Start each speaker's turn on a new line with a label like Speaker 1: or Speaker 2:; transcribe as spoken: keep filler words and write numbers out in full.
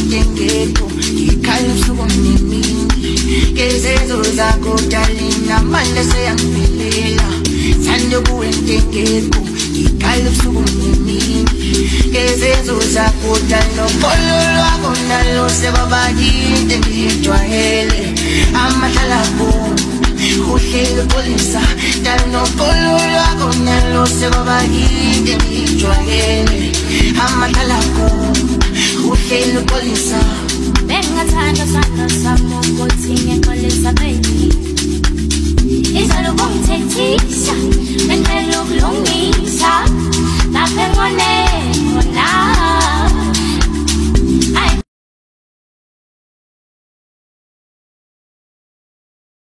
Speaker 1: intengeko ikhala usuku nemini ngezenzo zakho darling amandla seyangiphelela sande kuwe intengeko ikhala usuku nemini ngezenzo zakho darling okolo lwakho nalo sebabakinde ngijwayele amahlala kuwe uhleli polisa darling okolo lwakho nalo sebabakinde ngijwayele amahlala kuwe uhleli polisa bengathanda sandla sami ukuthi ngikolisa baby